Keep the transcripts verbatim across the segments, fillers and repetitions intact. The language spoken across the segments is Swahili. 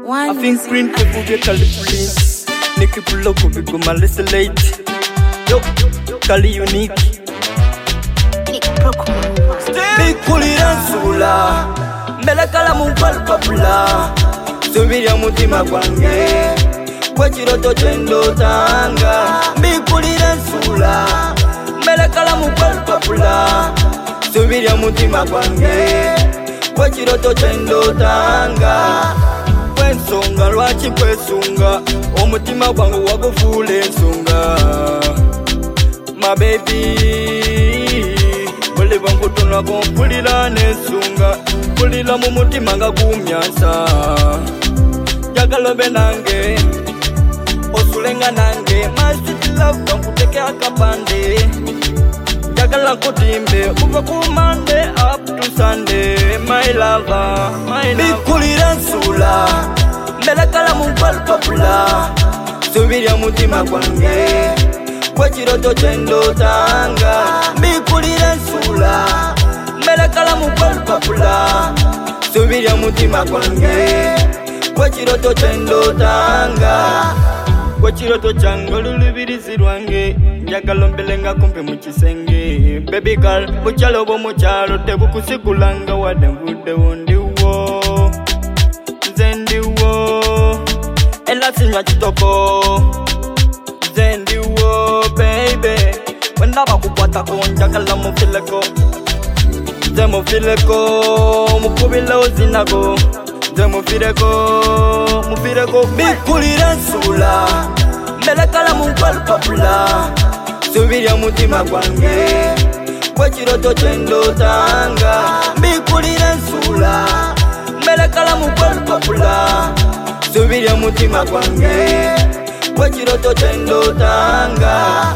I think green people get a little police. Nicky pull up, we go my list late. Yo, Kali unique. Big Kuliran Sula. Melakala mumpal papula. Subiria mutima kwange. Kwachiroto chendo tanga. Big Kuliran Sula. Melakala mumpal papula. Subiria mutima kwange. Kwachiroto chendo tanga. Kwensonga lwachi kwesunga. Omutima gwangu wagufule nsonga. My baby, believe I'm good to not go pull it on a sunga. Pull it on Mumutimanga Gumyansa. Jagalo Benange, Osulenga Nange, my city love, don't take a capande. Jagala Kotimbe, Ubakumande up to Sunday, my lover, my lover. Bikuliran Sula, Melakala Mumpal Papula, Subiria Mutima Kwange. Kwachiroto chendo tanga. Bikuliran Sula. Melakala mupal papula. Subiria mutima kwange. Kwachiroto chendo tanga. Kwachiroto chango lulubirizi rwange. Njagalo mbelenga kumpe muchisenge. Baby girl, muchalo bo muchalo. Tebu kusikulanga wadembude wondiwo. Zendiwo. Ela sinya chitoko. Zendiwo, baby. When I walk up, I go and jagala mo fileko. Demo fileko, mo kubilo zinago. Demo fileko, mo fileko. Big Kuliran Sula. Melakala mumpal papula. Subiria mutima kwange. Kwachiroto chendo tanga. Big Kuliran Sula. Melakala mumpal papula. Subiria mutima kwange. Kwachiroto chendo tanga.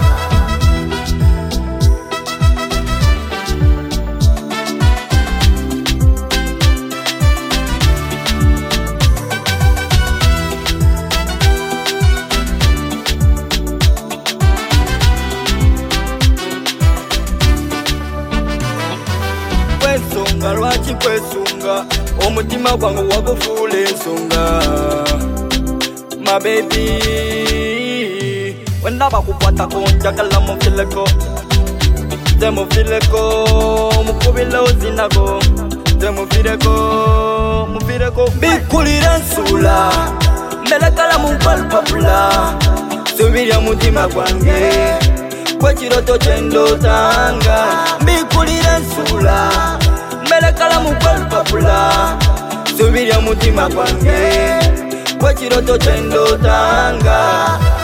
Kwensonga lwachi kwesunga. Omutima gwangu wagufule nsonga. My baby, when I walk up, I go and jagala mo fileko. Demo fileko, mo kubilo zinago. Demo fileko, mo fileko. Big Kuliran Sula. Melakala mumpal papula. Subiria mutima kwange. Kwachiroto chendo tanga. Big Kuliran Sula. Melakala mumpal papula. Subiria mutima kwange. Kwachiroto chendo tanga.